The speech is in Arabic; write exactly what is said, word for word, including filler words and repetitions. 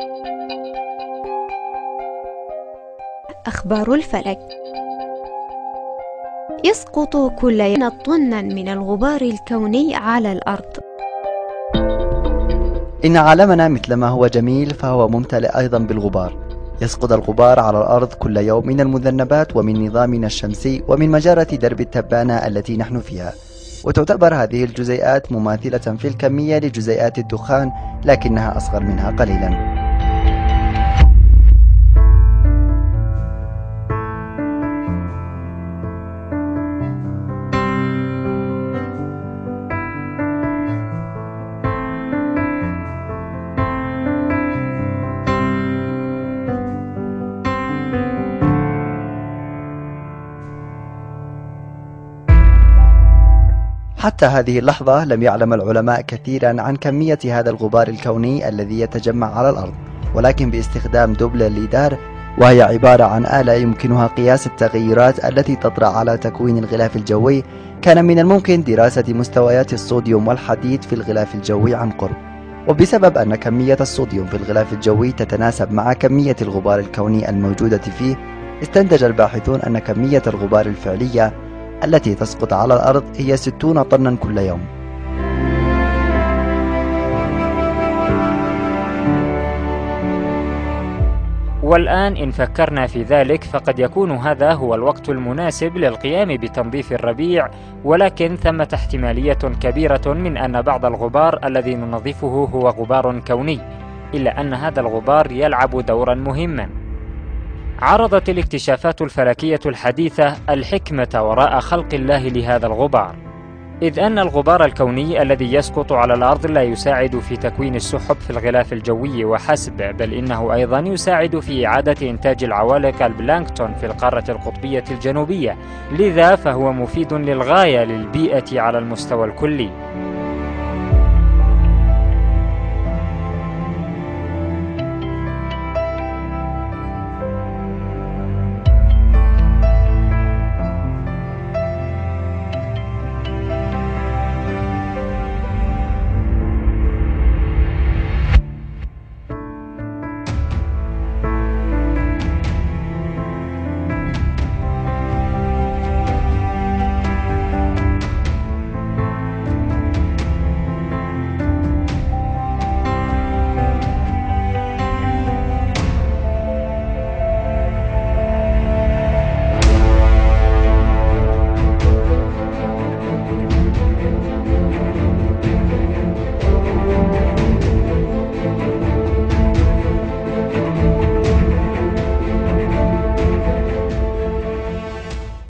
أخبار الفلك. يسقط كل يوم طنا من الغبار الكوني على الأرض. إن عالمنا مثلما هو جميل فهو ممتلئ أيضا بالغبار. يسقط الغبار على الأرض كل يوم من المذنبات ومن نظامنا الشمسي ومن مجرة درب التبانة التي نحن فيها، وتعتبر هذه الجزيئات مماثلة في الكمية لجزيئات الدخان، لكنها أصغر منها قليلا. حتى هذه اللحظة لم يعلم العلماء كثيرا عن كمية هذا الغبار الكوني الذي يتجمع على الأرض، ولكن باستخدام دوبلر ليدار، وهي عبارة عن آلة يمكنها قياس التغيرات التي تطرأ على تكوين الغلاف الجوي، كان من الممكن دراسة مستويات الصوديوم والحديد في الغلاف الجوي عن قرب. وبسبب أن كمية الصوديوم في الغلاف الجوي تتناسب مع كمية الغبار الكوني الموجودة فيه، استنتج الباحثون أن كمية الغبار الفعلية التي تسقط على الأرض هي ستون طنا كل يوم. والآن إن فكرنا في ذلك فقد يكون هذا هو الوقت المناسب للقيام بتنظيف الربيع، ولكن ثمة احتمالية كبيرة من أن بعض الغبار الذي ننظفه هو غبار كوني، إلا أن هذا الغبار يلعب دورا مهما. عرضت الاكتشافات الفلكية الحديثة الحكمة وراء خلق الله لهذا الغبار، إذ أن الغبار الكوني الذي يسقط على الأرض لا يساعد في تكوين السحب في الغلاف الجوي وحسب، بل إنه أيضا يساعد في إعادة إنتاج العوالق البلانكتون في القارة القطبية الجنوبية، لذا فهو مفيد للغاية للبيئة على المستوى الكلي.